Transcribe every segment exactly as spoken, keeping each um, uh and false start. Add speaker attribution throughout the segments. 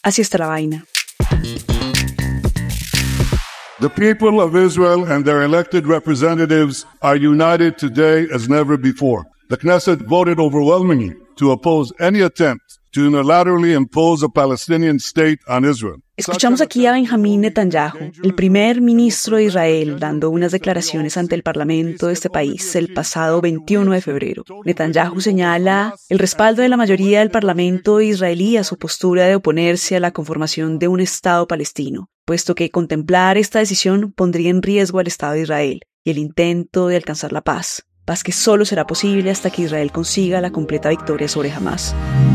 Speaker 1: Así está la vaina.
Speaker 2: The people of Israel and their elected representatives are united today as never before. The Knesset voted overwhelmingly to oppose any attempt to unilaterally impose a Palestinian state on Israel.
Speaker 1: Escuchamos aquí a Benjamín Netanyahu, el primer ministro de Israel, dando unas declaraciones ante el Parlamento de este país el pasado veintiuno de febrero. Netanyahu señala el respaldo de la mayoría del Parlamento israelí a su postura de oponerse a la conformación de un Estado palestino, puesto que contemplar esta decisión pondría en riesgo al Estado de Israel y el intento de alcanzar la paz. Paz que solo será posible hasta que Israel consiga la completa victoria sobre Hamás.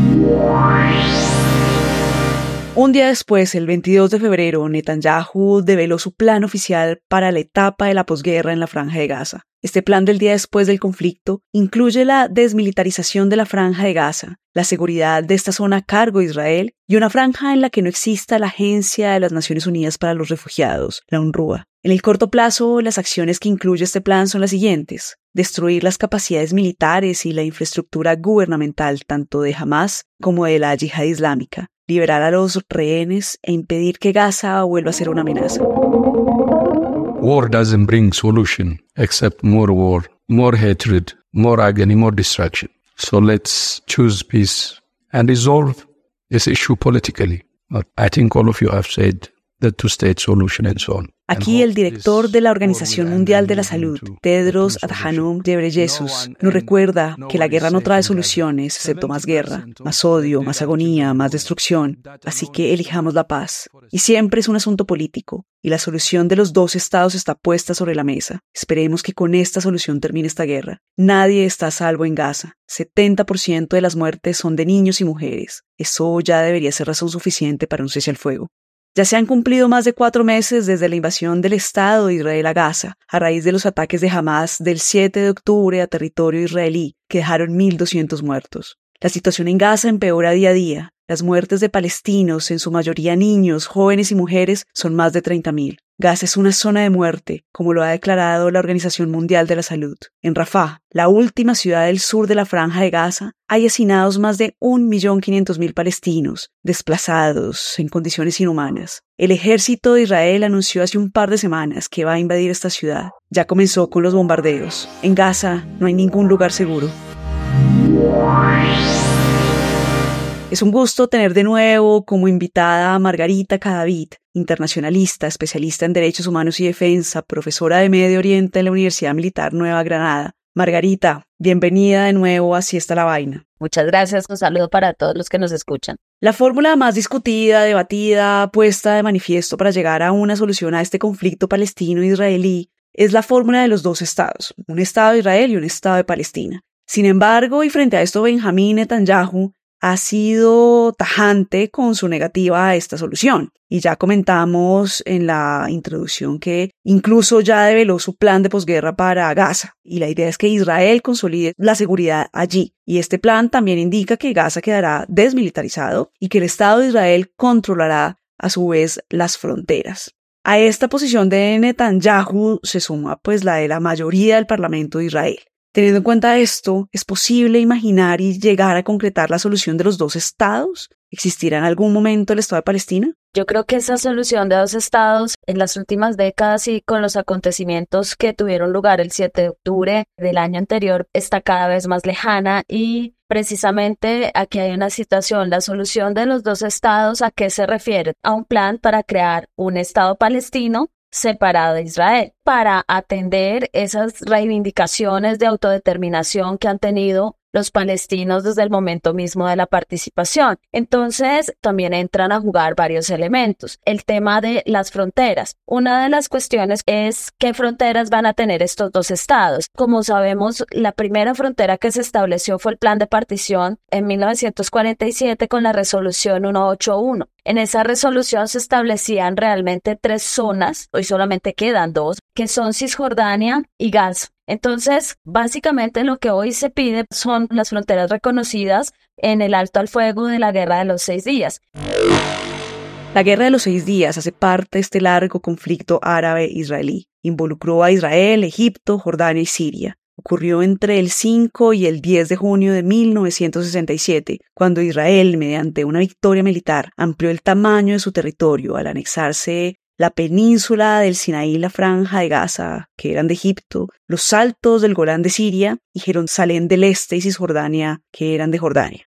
Speaker 1: Un día después, el veintidós de febrero, Netanyahu develó su plan oficial para la etapa de la posguerra en la Franja de Gaza. Este plan del día después del conflicto incluye la desmilitarización de la Franja de Gaza, la seguridad de esta zona a cargo de Israel y una franja en la que no exista la Agencia de las Naciones Unidas para los Refugiados, la UNRWA. En el corto plazo, las acciones que incluye este plan son las siguientes: destruir las capacidades militares y la infraestructura gubernamental tanto de Hamás como de la Yihad Islámica, liberar a los rehenes e impedir que Gaza vuelva a ser una amenaza.
Speaker 3: War doesn't bring solution except more war, more hatred, more agony, more destruction. So let's choose peace and resolve this issue politically. But I think all of you have said the two-state solution and so on.
Speaker 1: Aquí el director de la Organización Mundial de la Salud, Tedros Adhanom Ghebreyesus, nos recuerda que la guerra no trae soluciones, excepto más guerra, más odio, más agonía, más destrucción. Así que elijamos la paz. Y siempre es un asunto político, y la solución de los dos estados está puesta sobre la mesa. Esperemos que con esta solución termine esta guerra. Nadie está a salvo en Gaza. setenta por ciento de las muertes son de niños y mujeres. Eso ya debería ser razón suficiente para un cese al fuego. Ya se han cumplido más de cuatro meses desde la invasión del Estado de Israel a Gaza, a raíz de los ataques de Hamás del siete de octubre a territorio israelí, que dejaron mil doscientos muertos. La situación en Gaza empeora día a día. Las muertes de palestinos, en su mayoría niños, jóvenes y mujeres, son más de treinta mil. Gaza es una zona de muerte, como lo ha declarado la Organización Mundial de la Salud. En Rafah, la última ciudad del sur de la Franja de Gaza, hay hacinados más de un millón quinientos mil palestinos, desplazados en condiciones inhumanas. El ejército de Israel anunció hace un par de semanas que va a invadir esta ciudad. Ya comenzó con los bombardeos. En Gaza no hay ningún lugar seguro. Es un gusto tener de nuevo como invitada a Margarita Cadavid, internacionalista, especialista en derechos humanos y defensa, profesora de Medio Oriente en la Universidad Militar Nueva Granada. Margarita, bienvenida de nuevo a Así está la vaina.
Speaker 4: Muchas gracias, un saludo para todos los que nos escuchan.
Speaker 1: La fórmula más discutida, debatida, puesta de manifiesto para llegar a una solución a este conflicto palestino-israelí es la fórmula de los dos estados, un estado de Israel y un estado de Palestina. Sin embargo, y frente a esto, Benjamín Netanyahu ha sido tajante con su negativa a esta solución. Y ya comentamos en la introducción que incluso ya develó su plan de posguerra para Gaza. Y la idea es que Israel consolide la seguridad allí. Y este plan también indica que Gaza quedará desmilitarizado y que el Estado de Israel controlará a su vez las fronteras. A esta posición de Netanyahu se suma pues la de la mayoría del Parlamento de Israel. Teniendo en cuenta esto, ¿es posible imaginar y llegar a concretar la solución de los dos estados? ¿Existirá en algún momento el Estado de Palestina?
Speaker 4: Yo creo que esa solución de dos estados en las últimas décadas y con los acontecimientos que tuvieron lugar el siete de octubre del año anterior está cada vez más lejana y precisamente aquí hay una situación, la solución de los dos estados, ¿a qué se refiere? A un plan para crear un Estado palestino separado de Israel, para atender esas reivindicaciones de autodeterminación que han tenido los palestinos desde el momento mismo de la participación. Entonces, también entran a jugar varios elementos. El tema de las fronteras. Una de las cuestiones es qué fronteras van a tener estos dos estados. Como sabemos, la primera frontera que se estableció fue el plan de partición en mil novecientos cuarenta y siete con la resolución ciento ochenta y uno. En esa resolución se establecían realmente tres zonas, hoy solamente quedan dos, que son Cisjordania y Gaza. Entonces, básicamente lo que hoy se pide son las fronteras reconocidas en el alto al fuego de la Guerra de los Seis Días.
Speaker 1: La Guerra de los Seis Días hace parte de este largo conflicto árabe-israelí. Involucró a Israel, Egipto, Jordania y Siria. ocurrió entre el cinco y el diez de junio de mil novecientos sesenta y siete, cuando Israel, mediante una victoria militar, amplió el tamaño de su territorio al anexarse la península del Sinaí y la franja de Gaza, que eran de Egipto, los altos del Golán de Siria y Jerusalén del Este y Cisjordania, que eran de Jordania.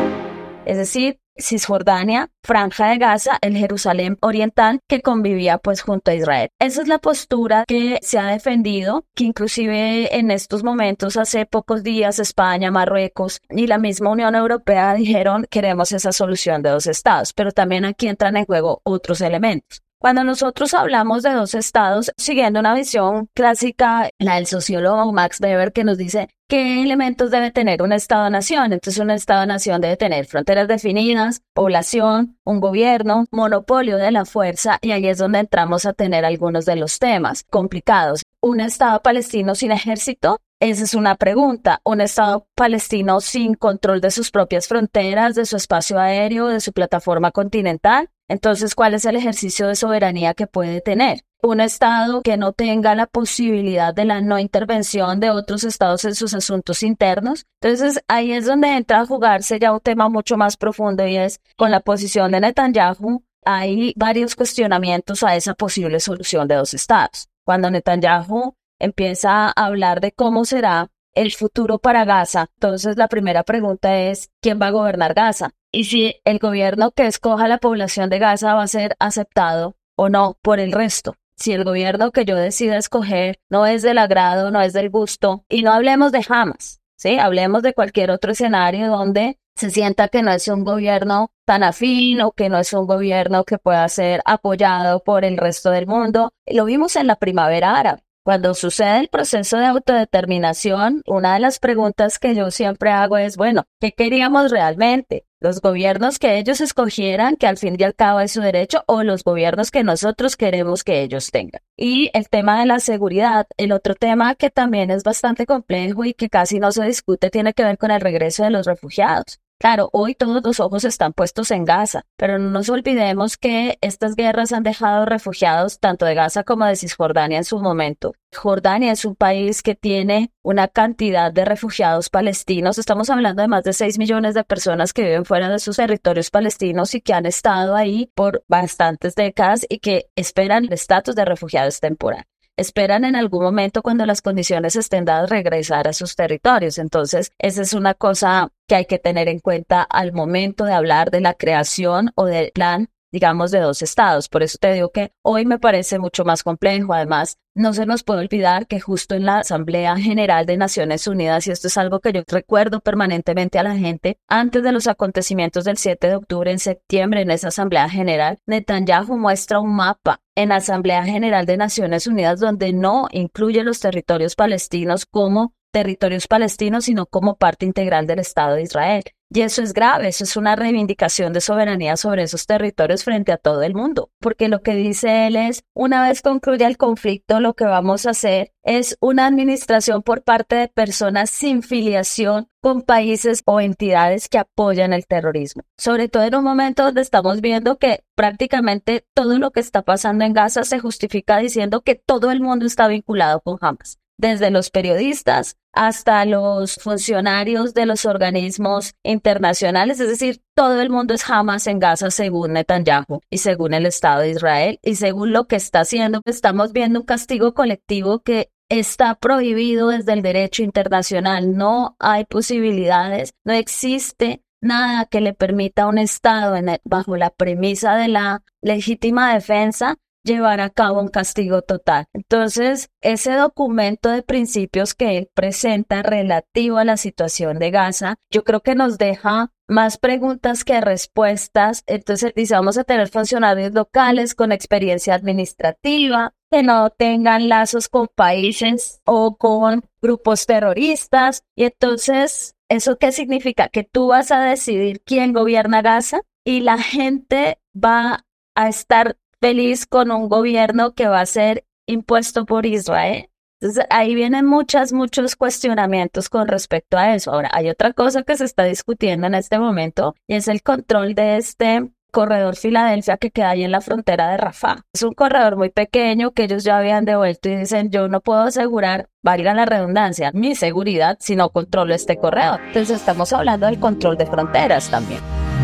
Speaker 4: Es decir, Cisjordania, Franja de Gaza, el Jerusalén oriental que convivía pues junto a Israel. Esa es la postura que se ha defendido, que inclusive en estos momentos, hace pocos días, España, Marruecos y la misma Unión Europea dijeron queremos esa solución de dos estados, pero también aquí entran en juego otros elementos. Cuando nosotros hablamos de dos estados, siguiendo una visión clásica, la del sociólogo Max Weber, que nos dice qué elementos debe tener un estado-nación. Entonces, un estado-nación debe tener fronteras definidas, población, un gobierno, monopolio de la fuerza, y ahí es donde entramos a tener algunos de los temas complicados. ¿Un estado palestino sin ejército? Esa es una pregunta. ¿Un estado palestino sin control de sus propias fronteras, de su espacio aéreo, de su plataforma continental? Entonces, ¿cuál es el ejercicio de soberanía que puede tener? Un estado que no tenga la posibilidad de la no intervención de otros estados en sus asuntos internos. Entonces, ahí es donde entra a jugarse ya un tema mucho más profundo, y es con la posición de Netanyahu. Hay varios cuestionamientos a esa posible solución de dos estados. Cuando Netanyahu empieza a hablar de cómo será el futuro para Gaza, entonces la primera pregunta es ¿quién va a gobernar Gaza? Y si el gobierno que escoja la población de Gaza va a ser aceptado o no por el resto. Si el gobierno que yo decida escoger no es del agrado, no es del gusto, y no hablemos de Hamas, ¿sí? Hablemos de cualquier otro escenario donde se sienta que no es un gobierno tan afín o que no es un gobierno que pueda ser apoyado por el resto del mundo. Lo vimos en la primavera árabe. Cuando sucede el proceso de autodeterminación, una de las preguntas que yo siempre hago es, bueno, ¿qué queríamos realmente? ¿Los gobiernos que ellos escogieran, que al fin y al cabo es su derecho, o los gobiernos que nosotros queremos que ellos tengan? Y el tema de la seguridad, el otro tema que también es bastante complejo y que casi no se discute, tiene que ver con el regreso de los refugiados. Claro, hoy todos los ojos están puestos en Gaza, pero no nos olvidemos que estas guerras han dejado refugiados tanto de Gaza como de Cisjordania en su momento. Jordania es un país que tiene una cantidad de refugiados palestinos. Estamos hablando de más de seis millones de personas que viven fuera de sus territorios palestinos y que han estado ahí por bastantes décadas y que esperan el estatus de refugiados temporal. Esperan en algún momento, cuando las condiciones estén dadas, regresar a sus territorios. Entonces, esa es una cosa que hay que tener en cuenta al momento de hablar de la creación o del plan, digamos, de dos estados. Por eso te digo que hoy me parece mucho más complejo. Además, no se nos puede olvidar que justo en la Asamblea General de Naciones Unidas, y esto es algo que yo recuerdo permanentemente a la gente, antes de los acontecimientos del siete de octubre, en septiembre, en esa Asamblea General, Netanyahu muestra un mapa en la Asamblea General de Naciones Unidas donde no incluye los territorios palestinos como territorios palestinos, sino como parte integral del Estado de Israel. Y eso es grave, eso es una reivindicación de soberanía sobre esos territorios frente a todo el mundo, porque lo que dice él es, una vez concluya el conflicto, lo que vamos a hacer es una administración por parte de personas sin filiación con países o entidades que apoyan el terrorismo. Sobre todo en un momento donde estamos viendo que prácticamente todo lo que está pasando en Gaza se justifica diciendo que todo el mundo está vinculado con Hamas. Desde los periodistas hasta los funcionarios de los organismos internacionales, es decir, todo el mundo es Hamas en Gaza según Netanyahu y según el Estado de Israel y según lo que está haciendo. Estamos viendo un castigo colectivo que está prohibido desde el derecho internacional. No hay posibilidades, no existe nada que le permita a un Estado, en el, bajo la premisa de la legítima defensa, llevar a cabo un castigo total. Entonces, ese documento de principios que él presenta relativo a la situación de Gaza, yo creo que nos deja más preguntas que respuestas. Entonces, dice, vamos a tener funcionarios locales con experiencia administrativa, que no tengan lazos con países o con grupos terroristas. Y entonces, ¿eso qué significa? Que tú vas a decidir quién gobierna Gaza y la gente va a estar feliz con un gobierno que va a ser impuesto por Israel. Entonces ahí vienen muchas, muchos cuestionamientos con respecto a eso. Ahora, hay otra cosa que se está discutiendo en este momento y es el control de este corredor Filadelfia que queda ahí en la frontera de Rafah. Es un corredor muy pequeño que ellos ya habían devuelto y dicen, yo no puedo asegurar, valga la redundancia, mi seguridad si no controlo este corredor. Entonces estamos hablando del control de fronteras también.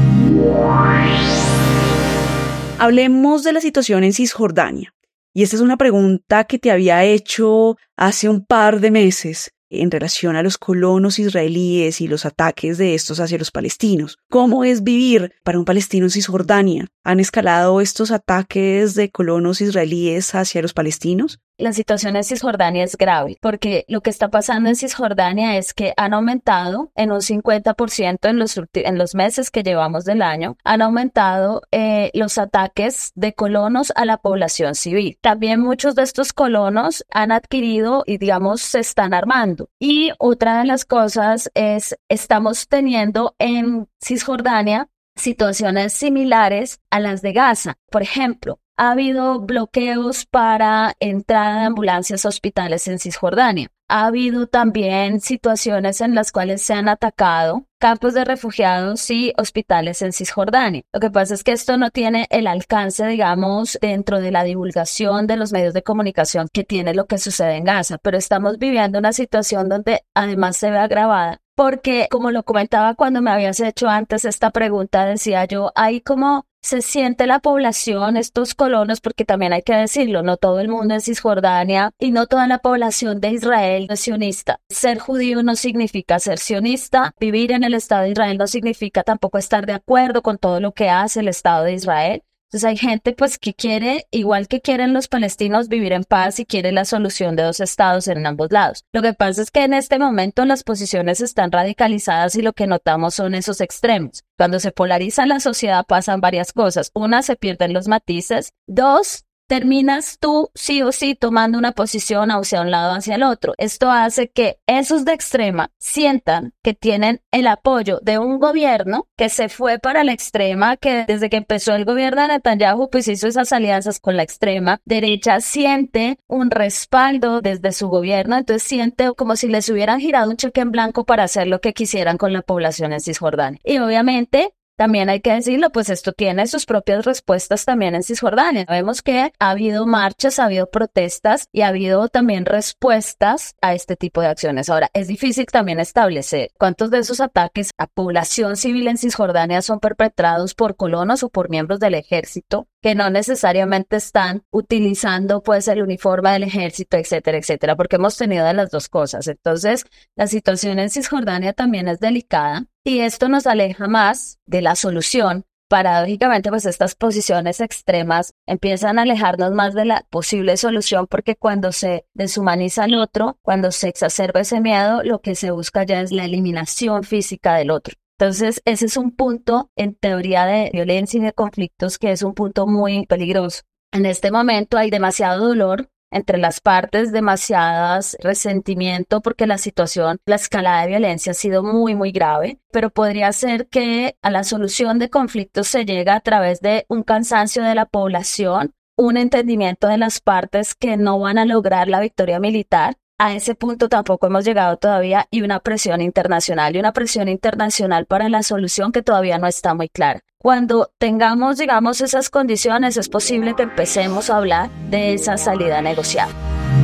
Speaker 1: Hablemos de la situación en Cisjordania. Y esta es una pregunta que te había hecho hace un par de meses en relación a los colonos israelíes y los ataques de estos hacia los palestinos. ¿Cómo es vivir para un palestino en Cisjordania? ¿Han escalado estos ataques de colonos israelíes hacia los palestinos?
Speaker 4: La situación en Cisjordania es grave porque lo que está pasando en Cisjordania es que han aumentado en un cincuenta por ciento en los, en los meses que llevamos del año, han aumentado eh, los ataques de colonos a la población civil. También muchos de estos colonos han adquirido y digamos se están armando. Y otra de las cosas es, estamos teniendo en Cisjordania situaciones similares a las de Gaza. Por ejemplo, ha habido bloqueos para entrada de ambulancias a hospitales en Cisjordania. Ha habido también situaciones en las cuales se han atacado campos de refugiados y hospitales en Cisjordania. Lo que pasa es que esto no tiene el alcance, digamos, dentro de la divulgación de los medios de comunicación que tiene lo que sucede en Gaza, pero estamos viviendo una situación donde además se ve agravada. Porque, como lo comentaba cuando me habías hecho antes esta pregunta, decía yo, hay como se siente la población, estos colonos, porque también hay que decirlo, no todo el mundo en Cisjordania y no toda la población de Israel es sionista. Ser judío no significa ser sionista, vivir en el Estado de Israel no significa tampoco estar de acuerdo con todo lo que hace el Estado de Israel. Entonces hay gente pues que quiere, igual que quieren los palestinos, vivir en paz y quiere la solución de dos estados en ambos lados. Lo que pasa es que en este momento las posiciones están radicalizadas y lo que notamos son esos extremos. Cuando se polariza la sociedad pasan varias cosas. Una, se pierden los matices. Dos, terminas tú sí o sí tomando una posición hacia un lado o hacia el otro. Esto hace que esos de extrema sientan que tienen el apoyo de un gobierno que se fue para la extrema, que desde que empezó el gobierno de Netanyahu pues hizo esas alianzas con la extrema derecha, siente un respaldo desde su gobierno, entonces siente como si les hubieran girado un cheque en blanco para hacer lo que quisieran con la población en Cisjordania. Y obviamente también hay que decirlo, pues esto tiene sus propias respuestas también en Cisjordania. Vemos que ha habido marchas, ha habido protestas y ha habido también respuestas a este tipo de acciones. Ahora, es difícil también establecer cuántos de esos ataques a población civil en Cisjordania son perpetrados por colonos o por miembros del ejército que no necesariamente están utilizando pues el uniforme del ejército, etcétera, etcétera, porque hemos tenido de las dos cosas. Entonces, la situación en Cisjordania también es delicada y esto nos aleja más de la solución. Paradójicamente, pues estas posiciones extremas empiezan a alejarnos más de la posible solución porque cuando se deshumaniza al otro, cuando se exacerba ese miedo, lo que se busca ya es la eliminación física del otro. Entonces, ese es un punto en teoría de violencia y de conflictos que es un punto muy peligroso. En este momento hay demasiado dolor entre las partes, demasiadas resentimiento porque la situación, la escalada de violencia ha sido muy, muy grave, pero podría ser que a la solución de conflictos se llega a través de un cansancio de la población, un entendimiento de las partes que no van a lograr la victoria militar. A ese punto tampoco hemos llegado todavía y una presión internacional y una presión internacional para la solución que todavía no está muy clara. Cuando tengamos, digamos, esas condiciones, es posible que empecemos a hablar de esa salida negociada.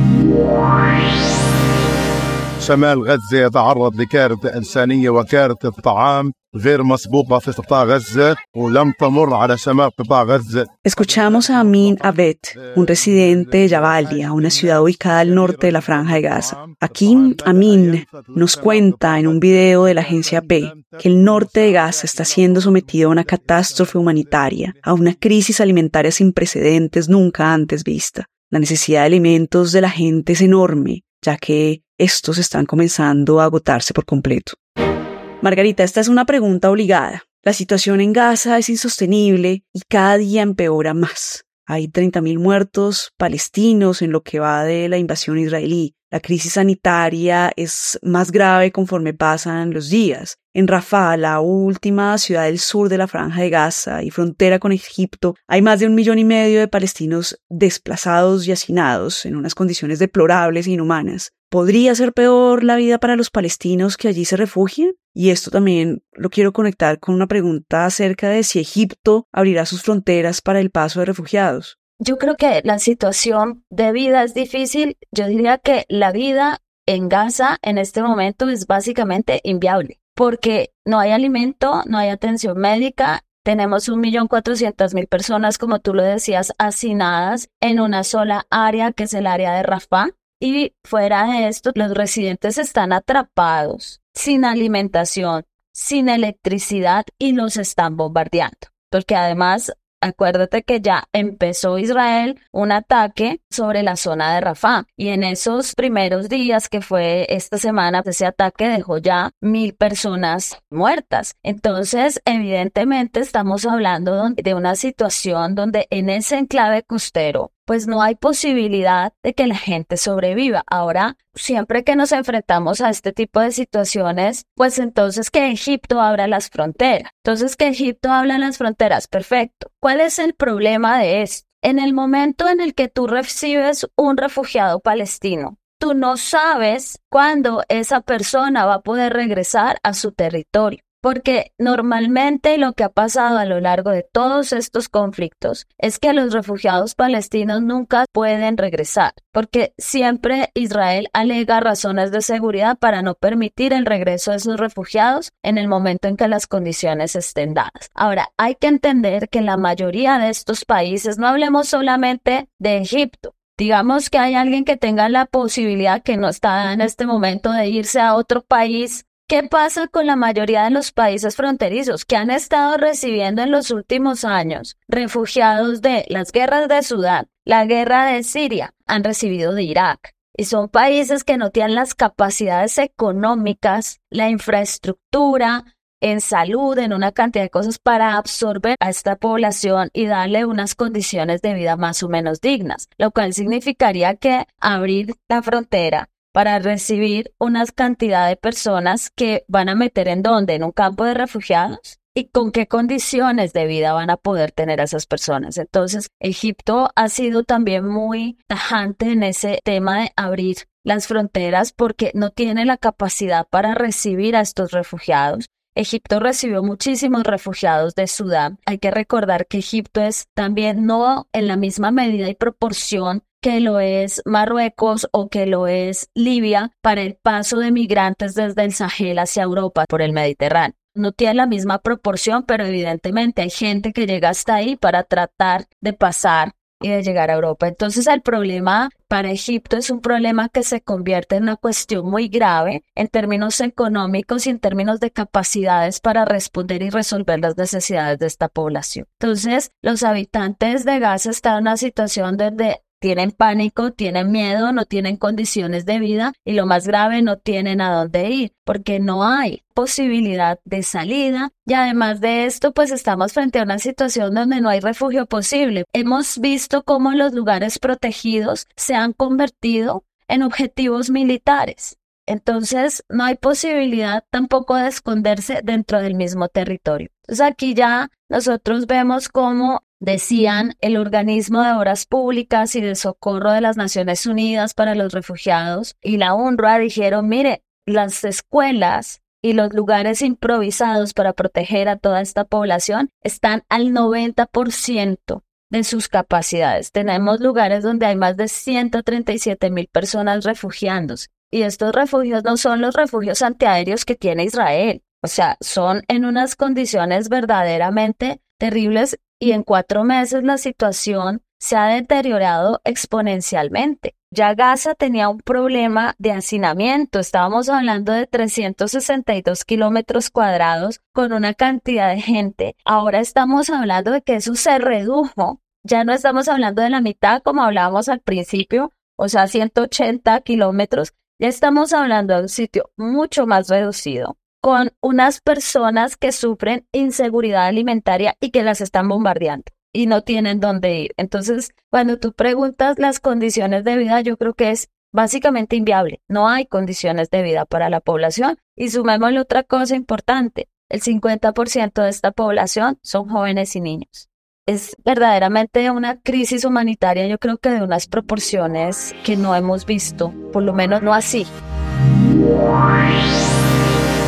Speaker 5: شمال غزة يتعرض لكارثة إنسانية وكارثة طعام غير مسبوقة في قطاع غزة ولم تمر على شمال قطاع غزة.
Speaker 1: Escuchamos a Amin Abed, un residente de Jabalia, una ciudad ubicada al norte de la Franja de Gaza. Aquí, Amin nos cuenta en un video de la agencia P que el norte de Gaza está siendo sometido a una catástrofe humanitaria, a una crisis alimentaria sin precedentes nunca antes vista. La necesidad de alimentos de la gente es enorme, ya que estos están comenzando a agotarse por completo. Margarita, esta es una pregunta obligada. La situación en Gaza es insostenible y cada día empeora más. Hay treinta mil muertos palestinos en lo que va de la invasión israelí. La crisis sanitaria es más grave conforme pasan los días. En Rafah, la última ciudad del sur de la Franja de Gaza y frontera con Egipto, hay más de un millón y medio de palestinos desplazados y hacinados en unas condiciones deplorables e inhumanas. ¿Podría ser peor la vida para los palestinos que allí se refugian? Y esto también lo quiero conectar con una pregunta acerca de si Egipto abrirá sus fronteras para el paso de refugiados.
Speaker 4: Yo creo que la situación de vida es difícil. Yo diría que la vida en Gaza en este momento es básicamente inviable, porque no hay alimento, no hay atención médica. Tenemos un millón cuatrocientas mil personas, como tú lo decías, hacinadas en una sola área, que es el área de Rafah. Y fuera de esto, los residentes están atrapados, sin alimentación, sin electricidad y los están bombardeando. Porque además, acuérdate que ya empezó Israel un ataque sobre la zona de Rafah y en esos primeros días que fue esta semana, ese ataque dejó ya mil personas muertas. Entonces, evidentemente estamos hablando de una situación donde en ese enclave costero pues no hay posibilidad de que la gente sobreviva. Ahora, siempre que nos enfrentamos a este tipo de situaciones, pues entonces que Egipto abra las fronteras. Entonces que Egipto abra las fronteras, perfecto. ¿Cuál es el problema de esto? En el momento en el que tú recibes un refugiado palestino, tú no sabes cuándo esa persona va a poder regresar a su territorio. Porque normalmente lo que ha pasado a lo largo de todos estos conflictos es que los refugiados palestinos nunca pueden regresar, porque siempre Israel alega razones de seguridad para no permitir el regreso de esos refugiados en el momento en que las condiciones estén dadas. Ahora, hay que entender que la mayoría de estos países, no hablemos solamente de Egipto, digamos que hay alguien que tenga la posibilidad, que no está en este momento, de irse a otro país. ¿Qué pasa con la mayoría de los países fronterizos que han estado recibiendo en los últimos años refugiados de las guerras de Sudán, la guerra de Siria, han recibido de Irak? Y son países que no tienen las capacidades económicas, la infraestructura, en salud, en una cantidad de cosas para absorber a esta población y darle unas condiciones de vida más o menos dignas, lo cual significaría que abrir la frontera para recibir una cantidad de personas que van a meter en dónde, en un campo de refugiados, y con qué condiciones de vida van a poder tener a esas personas. Entonces, Egipto ha sido también muy tajante en ese tema de abrir las fronteras porque no tiene la capacidad para recibir a estos refugiados. Egipto recibió muchísimos refugiados de Sudán. Hay que recordar que Egipto es también no en la misma medida y proporción que lo es Marruecos o que lo es Libia para el paso de migrantes desde el Sahel hacia Europa por el Mediterráneo. No tiene la misma proporción, pero evidentemente hay gente que llega hasta ahí para tratar de pasar y de llegar a Europa. Entonces el problema para Egipto es un problema que se convierte en una cuestión muy grave en términos económicos y en términos de capacidades para responder y resolver las necesidades de esta población. Entonces los habitantes de Gaza están en una situación donde tienen pánico, tienen miedo, no tienen condiciones de vida y lo más grave, no tienen a dónde ir porque no hay posibilidad de salida y además de esto pues estamos frente a una situación donde no hay refugio posible. Hemos visto cómo los lugares protegidos se han convertido en objetivos militares. Entonces no hay posibilidad tampoco de esconderse dentro del mismo territorio. Entonces aquí ya nosotros vemos cómo decían el Organismo de Obras Públicas y de Socorro de las Naciones Unidas para los Refugiados y la UNRWA dijeron, mire, las escuelas y los lugares improvisados para proteger a toda esta población están al noventa por ciento de sus capacidades. Tenemos lugares donde hay más de ciento treinta y siete mil personas refugiándose y estos refugios no son los refugios antiaéreos que tiene Israel, o sea, son en unas condiciones verdaderamente terribles. Y en cuatro meses la situación se ha deteriorado exponencialmente. Ya Gaza tenía un problema de hacinamiento. Estábamos hablando de trescientos sesenta y dos kilómetros cuadrados con una cantidad de gente. Ahora estamos hablando de que eso se redujo. Ya no estamos hablando de la mitad como hablábamos al principio, o sea, ciento ochenta kilómetros. Ya estamos hablando de un sitio mucho más reducido, con unas personas que sufren inseguridad alimentaria y que las están bombardeando y no tienen dónde ir. Entonces, cuando tú preguntas las condiciones de vida, yo creo que es básicamente inviable. No hay condiciones de vida para la población. Y sumémosle otra cosa importante, el cincuenta por ciento de esta población son jóvenes y niños. Es verdaderamente una crisis humanitaria, yo creo que de unas proporciones que no hemos visto, por lo menos no así.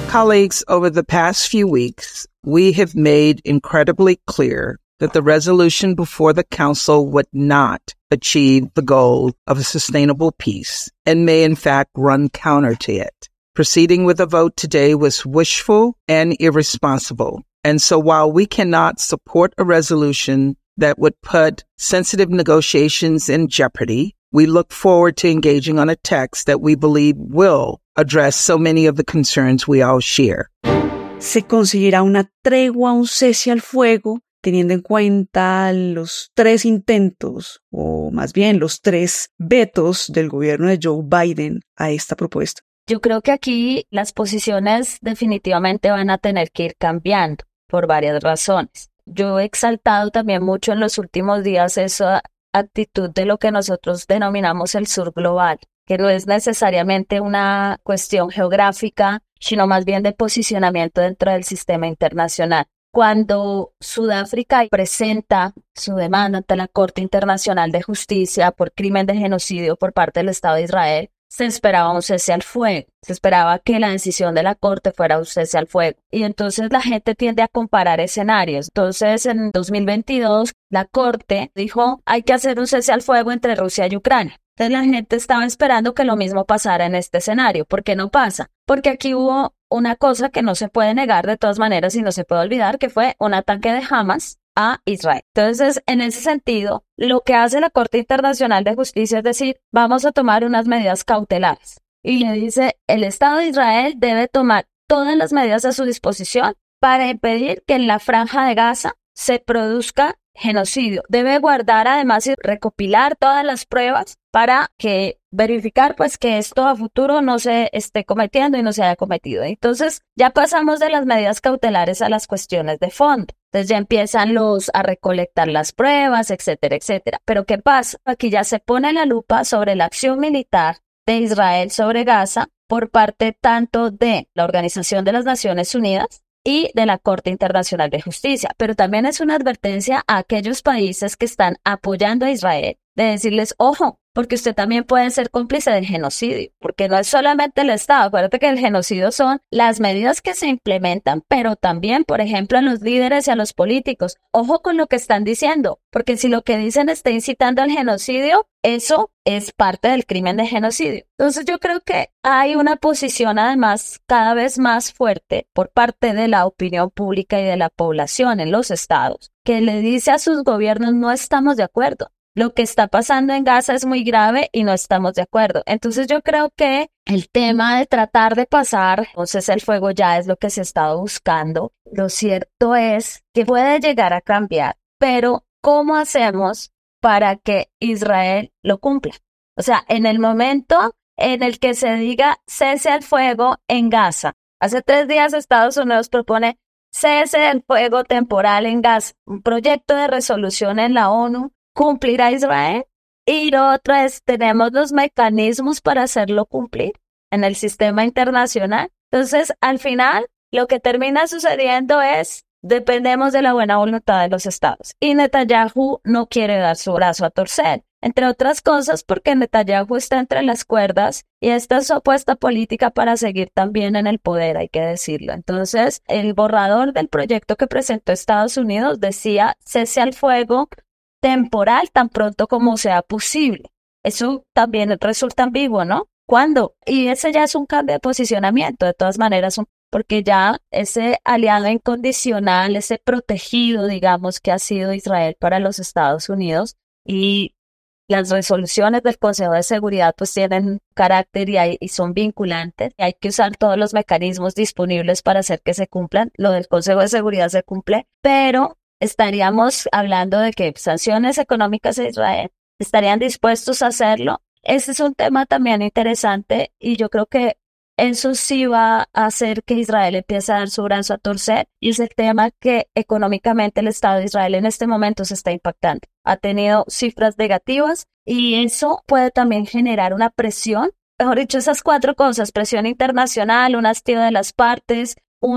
Speaker 6: Colleagues, over the past few weeks, we have made incredibly clear that the resolution before the Council would not achieve the goal of a sustainable peace and may in fact run counter to it. Proceeding with a vote today was wishful and irresponsible. And so while we cannot support a resolution that would put sensitive negotiations in jeopardy, we look forward to engaging on a text that we believe will address so many of the concerns we all share.
Speaker 1: ¿Se conseguirá una tregua, un cese al fuego, teniendo en cuenta los tres intentos, o más bien los tres vetos del gobierno de Joe Biden a esta propuesta?
Speaker 4: Yo creo que aquí las posiciones definitivamente van a tener que ir cambiando por varias razones. Yo he exaltado también mucho en los últimos días esa actitud de lo que nosotros denominamos el sur global, que no es necesariamente una cuestión geográfica, sino más bien de posicionamiento dentro del sistema internacional. Cuando Sudáfrica presenta su demanda ante la Corte Internacional de Justicia por crimen de genocidio por parte del Estado de Israel, se esperaba un cese al fuego, se esperaba que la decisión de la Corte fuera un cese al fuego. Y entonces la gente tiende a comparar escenarios. Entonces en dos mil veintidós la Corte dijo hay que hacer un cese al fuego entre Rusia y Ucrania. Entonces la gente estaba esperando que lo mismo pasara en este escenario. ¿Por qué no pasa? Porque aquí hubo una cosa que no se puede negar de todas maneras y no se puede olvidar, que fue un ataque de Hamas a Israel. Entonces, en ese sentido, lo que hace la Corte Internacional de Justicia es decir, vamos a tomar unas medidas cautelares. Y le dice, el Estado de Israel debe tomar todas las medidas a su disposición para impedir que en la Franja de Gaza se produzca genocidio. Debe guardar además y recopilar todas las pruebas para que verificar pues que esto a futuro no se esté cometiendo y no se haya cometido. Entonces ya pasamos de las medidas cautelares a las cuestiones de fondo. Entonces ya empiezan los a recolectar las pruebas, etcétera, etcétera. Pero ¿qué pasa? Aquí ya se pone la lupa sobre la acción militar de Israel sobre Gaza por parte tanto de la Organización de las Naciones Unidas y de la Corte Internacional de Justicia, pero también es una advertencia a aquellos países que están apoyando a Israel, de decirles, ojo, porque usted también puede ser cómplice del genocidio, porque no es solamente el Estado, acuérdate que el genocidio son las medidas que se implementan, pero también, por ejemplo, a los líderes y a los políticos, ojo con lo que están diciendo, porque si lo que dicen está incitando al genocidio, eso es parte del crimen de genocidio. Entonces yo creo que hay una posición además cada vez más fuerte por parte de la opinión pública y de la población en los estados, que le dice a sus gobiernos no estamos de acuerdo. Lo que está pasando en Gaza es muy grave y no estamos de acuerdo. Entonces yo creo que el tema de tratar de pasar, entonces el fuego ya es lo que se ha estado buscando. Lo cierto es que puede llegar a cambiar, pero ¿cómo hacemos para que Israel lo cumpla? O sea, en el momento en el que se diga cese al fuego en Gaza, hace tres días Estados Unidos propone cese al fuego temporal en Gaza, un proyecto de resolución en la ONU, ¿cumplirá Israel? Y lo otro es, ¿tenemos los mecanismos para hacerlo cumplir en el sistema internacional? Entonces, al final, lo que termina sucediendo es, dependemos de la buena voluntad de los estados. Y Netanyahu no quiere dar su brazo a torcer, entre otras cosas porque Netanyahu está entre las cuerdas y esta es su apuesta política para seguir también en el poder, hay que decirlo. Entonces, el borrador del proyecto que presentó Estados Unidos decía cese al fuego temporal tan pronto como sea posible. Eso también resulta ambiguo, ¿no? ¿Cuándo? Y ese ya es un cambio de posicionamiento, de todas maneras, porque ya ese aliado incondicional, ese protegido, digamos, que ha sido Israel para los Estados Unidos y las resoluciones del Consejo de Seguridad pues tienen carácter y, hay, y son vinculantes. Y hay que usar todos los mecanismos disponibles para hacer que se cumplan. Lo del Consejo de Seguridad se cumple, pero estaríamos hablando de que sanciones económicas a Israel estarían dispuestos a hacerlo. Ese es un tema también interesante y yo creo que eso sí va a hacer que Israel empiece a dar su brazo a torcer y es el tema que económicamente el Estado de Israel en este momento se está impactando. Ha tenido cifras negativas y eso puede también generar una presión, mejor dicho, esas cuatro cosas, presión internacional, un hastío de las partes,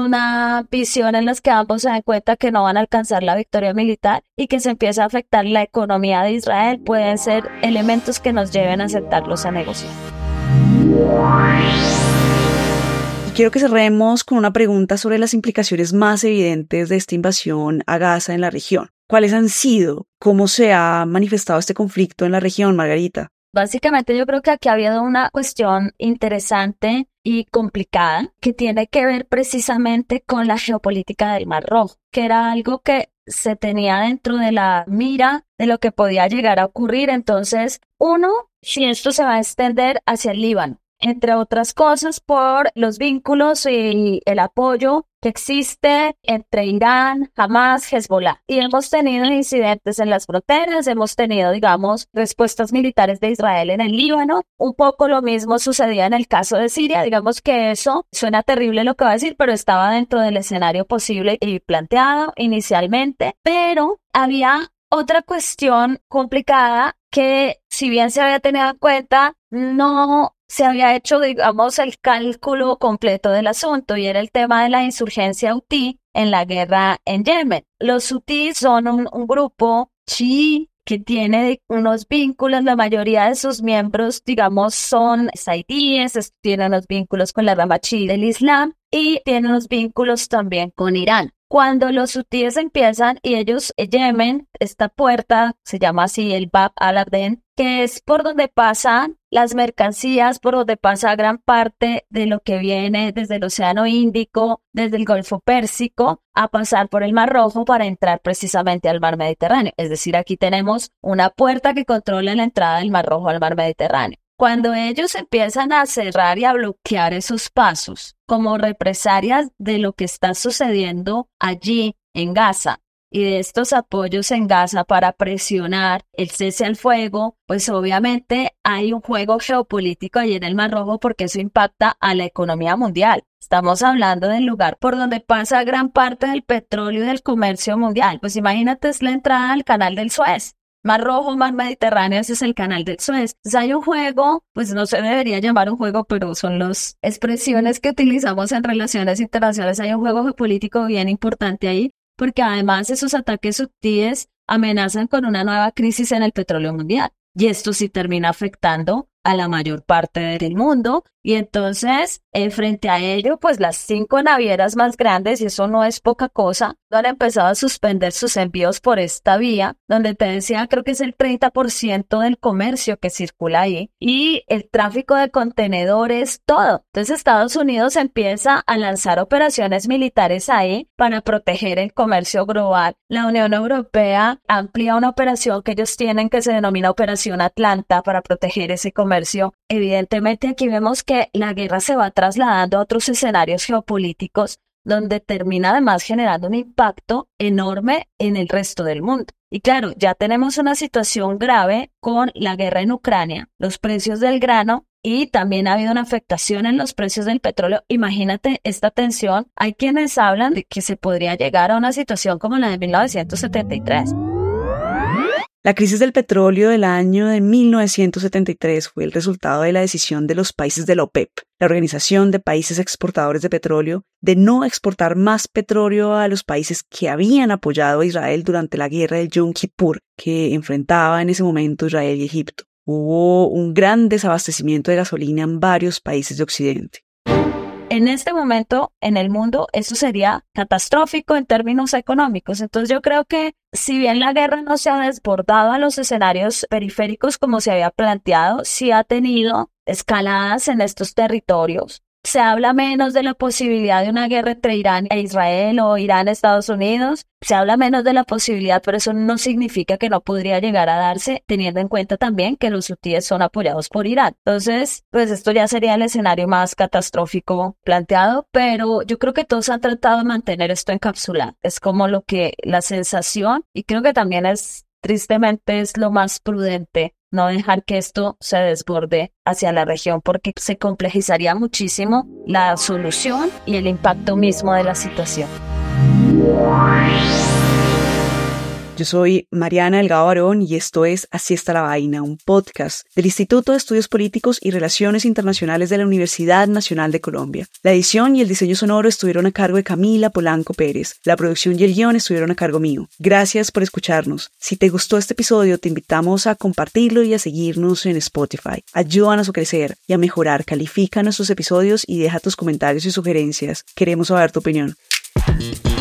Speaker 4: una visión en la que ambos se dan cuenta que no van a alcanzar la victoria militar y que se empieza a afectar la economía de Israel, pueden ser elementos que nos lleven a sentarlos a negociar.
Speaker 1: Quiero que cerremos con una pregunta sobre las implicaciones más evidentes de esta invasión a Gaza en la región. ¿Cuáles han sido? ¿Cómo se ha manifestado este conflicto en la región, Margarita?
Speaker 4: Básicamente yo creo que aquí ha habido una cuestión interesante y complicada que tiene que ver precisamente con la geopolítica del Mar Rojo, que era algo que se tenía dentro de la mira de lo que podía llegar a ocurrir. Entonces, uno, si esto se va a extender hacia el Líbano, entre otras cosas por los vínculos y el apoyo que existe entre Irán, Hamas, Hezbollah. Y hemos tenido incidentes en las fronteras, hemos tenido, digamos, respuestas militares de Israel en el Líbano. Un poco lo mismo sucedía en el caso de Siria. Digamos que eso suena terrible lo que va a decir, pero estaba dentro del escenario posible y planteado inicialmente. Pero había otra cuestión complicada que, si bien se había tenido en cuenta, no se había hecho, digamos, el cálculo completo del asunto, y era el tema de la insurgencia hutí en la guerra en Yemen. Los hutíes son un, un grupo chií que tiene unos vínculos, la mayoría de sus miembros, digamos, son saidíes, tienen unos vínculos con la rama chií del Islam y tienen unos vínculos también con Irán. Cuando los hutíes empiezan, y ellos, Yemen, esta puerta, se llama así el Bab al-Arden, que es por donde pasan las mercancías, por donde pasa gran parte de lo que viene desde el Océano Índico, desde el Golfo Pérsico, a pasar por el Mar Rojo para entrar precisamente al Mar Mediterráneo. Es decir, aquí tenemos una puerta que controla la entrada del Mar Rojo al Mar Mediterráneo. Cuando ellos empiezan a cerrar y a bloquear esos pasos como represalias de lo que está sucediendo allí en Gaza y de estos apoyos en Gaza para presionar el cese al fuego, pues obviamente hay un juego geopolítico allí en el Mar Rojo, porque eso impacta a la economía mundial. Estamos hablando del lugar por donde pasa gran parte del petróleo y del comercio mundial. Pues imagínate, es la entrada al Canal del Suez. Mar Rojo, Mar Mediterráneo, ese es el Canal del Suez. Entonces hay un juego, pues no se debería llamar un juego, pero son las expresiones que utilizamos en relaciones internacionales. Hay un juego geopolítico bien importante ahí, porque además esos ataques hutíes amenazan con una nueva crisis en el petróleo mundial. Y esto sí termina afectando a la mayor parte del mundo. Y entonces, eh, frente a ello, pues las cinco navieras más grandes, y eso no es poca cosa, han empezado a suspender sus envíos por esta vía, donde te decía, creo que es el treinta por ciento del comercio que circula ahí, y el tráfico de contenedores, todo. Entonces Estados Unidos empieza a lanzar operaciones militares ahí para proteger el comercio global. La Unión Europea amplía una operación que ellos tienen que se denomina Operación Atlanta para proteger ese comercio. Evidentemente aquí vemos que la guerra se va trasladando a otros escenarios geopolíticos, donde termina además generando un impacto enorme en el resto del mundo. Y claro, ya tenemos una situación grave con la guerra en Ucrania, los precios del grano, y también ha habido una afectación en los precios del petróleo. Imagínate esta tensión. Hay quienes hablan de que se podría llegar a una situación como la de mil novecientos setenta y tres.
Speaker 1: La crisis del petróleo del año de mil novecientos setenta y tres fue el resultado de la decisión de los países de la OPEP, la Organización de Países Exportadores de Petróleo, de no exportar más petróleo a los países que habían apoyado a Israel durante la guerra del Yom Kippur, que enfrentaba en ese momento Israel y Egipto. Hubo un gran desabastecimiento de gasolina en varios países de Occidente.
Speaker 4: En este momento, en el mundo, eso sería catastrófico en términos económicos. Entonces yo creo que si bien la guerra no se ha desbordado a los escenarios periféricos como se había planteado, sí ha tenido escaladas en estos territorios. Se habla menos de la posibilidad de una guerra entre Irán e Israel o Irán-Estados Unidos. Se habla menos de la posibilidad, pero eso no significa que no podría llegar a darse, teniendo en cuenta también que los hutíes son apoyados por Irán. Entonces, pues esto ya sería el escenario más catastrófico planteado, pero yo creo que todos han tratado de mantener esto encapsulado. Es como lo que la sensación, y creo que también es, tristemente, es lo más prudente, no dejar que esto se desborde hacia la región, porque se complejizaría muchísimo la solución y el impacto mismo de la situación.
Speaker 1: Yo soy Mariana Delgado Barón y esto es Así está la vaina, un podcast del Instituto de Estudios Políticos y Relaciones Internacionales de la Universidad Nacional de Colombia. La edición y el diseño sonoro estuvieron a cargo de Camila Polanco Pérez. La producción y el guión estuvieron a cargo mío. Gracias por escucharnos. Si te gustó este episodio, te invitamos a compartirlo y a seguirnos en Spotify. Ayúdanos a crecer y a mejorar. Califica nuestros episodios y deja tus comentarios y sugerencias. Queremos saber tu opinión.